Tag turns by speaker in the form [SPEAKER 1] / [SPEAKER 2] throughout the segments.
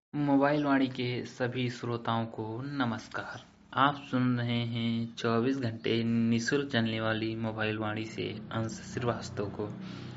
[SPEAKER 1] Mobile वाणी के सभी श्रोताओं को नमस्कार। आप सुन रहे हैं 24 घंटे निःशुल्क चलने वाली मोबाइल वाणी से अंश श्रीवास्तव को।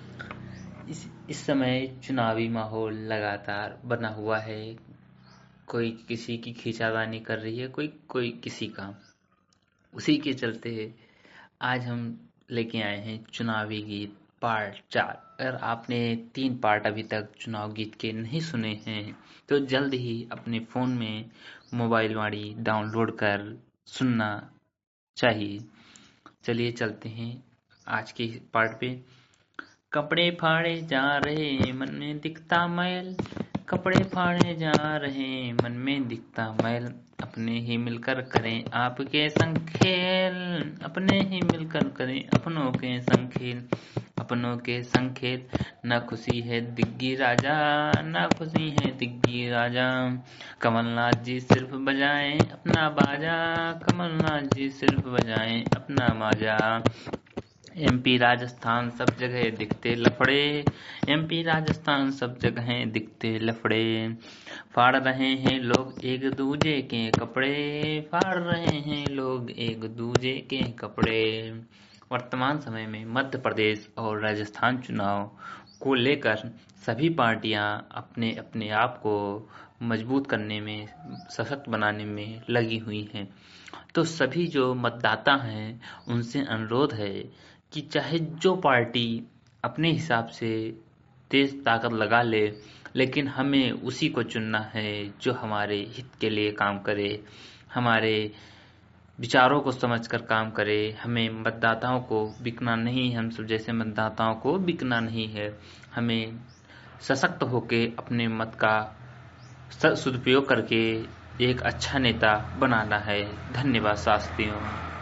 [SPEAKER 1] इस समय चुनावी माहौल लगातार बना हुआ है। कोई किसी की खींचातानी कर रही है, कोई किसी का। उसी के चलते आज हम लेके आए हैं चुनावी गीत पार्ट 4। अगर आपने 3 पार्ट अभी तक चुनाव गीत के नहीं सुने हैं तो जल्द ही अपने फ़ोन में मोबाइल वाणी डाउनलोड कर सुनना चाहिए। चलिए चलते हैं आज के पार्ट पे। कपड़े फाड़े जा रहे मन में दिखता मैल, कपड़े फाड़े जा रहे मन में दिखता मैल, अपने ही मिलकर करें आपके संग खेल, अपने ही मिलकर करें अपनों के संग खेल, अपनों के संग खेल। न खुशी है दिग्गी राजा, न खुशी है दिग्गी राजा, कमलनाथ जी सिर्फ बजाएं अपना बाजा, कमलनाथ जी सिर्फ बजाएं अपना बाजा। एमपी राजस्थान सब जगह दिखते लफड़े, एमपी राजस्थान सब जगह दिखते लफड़े, फाड़ रहे हैं लोग एक दूजे के कपड़े, फाड़ रहे हैं लोग एक दूजे के कपड़े। वर्तमान समय में मध्य प्रदेश और राजस्थान चुनाव को लेकर सभी पार्टियां अपने अपने आप को मजबूत करने में, सशक्त बनाने में लगी हुई हैं। तो सभी जो मतदाता हैं उनसे अनुरोध है कि चाहे जो पार्टी अपने हिसाब से तेज ताकत लगा ले, लेकिन हमें उसी को चुनना है जो हमारे हित के लिए काम करे, हमारे विचारों को समझकर काम करे। हमें मतदाताओं को बिकना नहीं, हम सब जैसे मतदाताओं को बिकना नहीं है। हमें सशक्त होके अपने मत का सदुपयोग करके एक अच्छा नेता बनाना है। धन्यवाद साथियों।